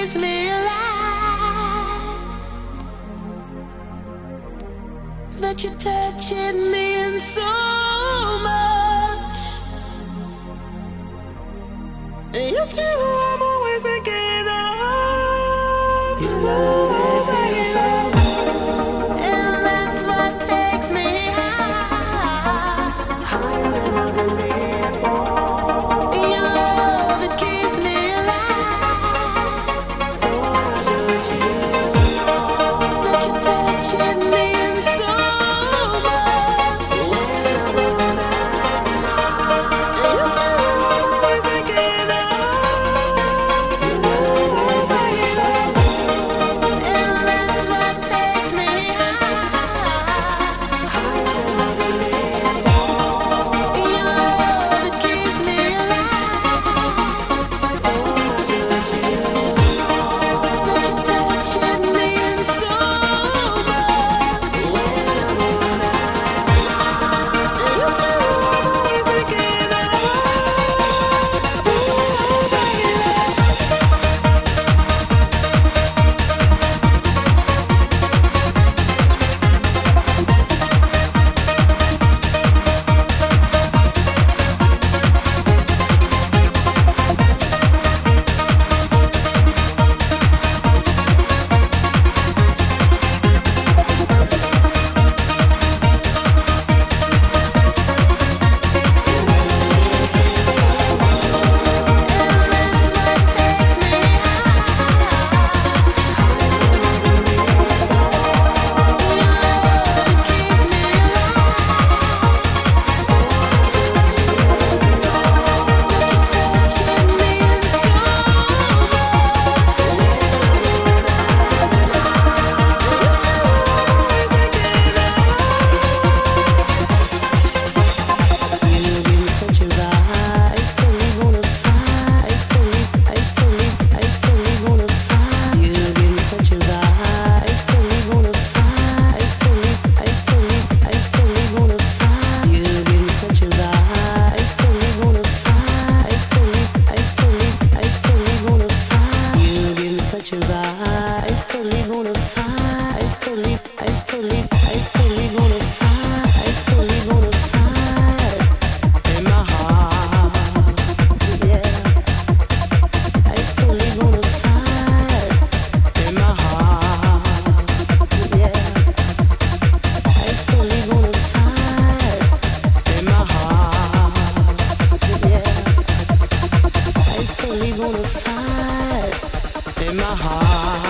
keeps me alive. That you're touching me in so much. And it's you I'm always thinking of. You love it, and that's what takes me high. Higher than I've been before. Your love, it keeps me alive. So why should you that you're touching me in so much? When I'm alone, it's you I'm always thinking of. You love it, and that's what takes me high. Higher than I've been before. Your love, it keeps me alive. So why should you that you're touching me in so much? When I'm alone, it's you I'm always thinking of. In my heart.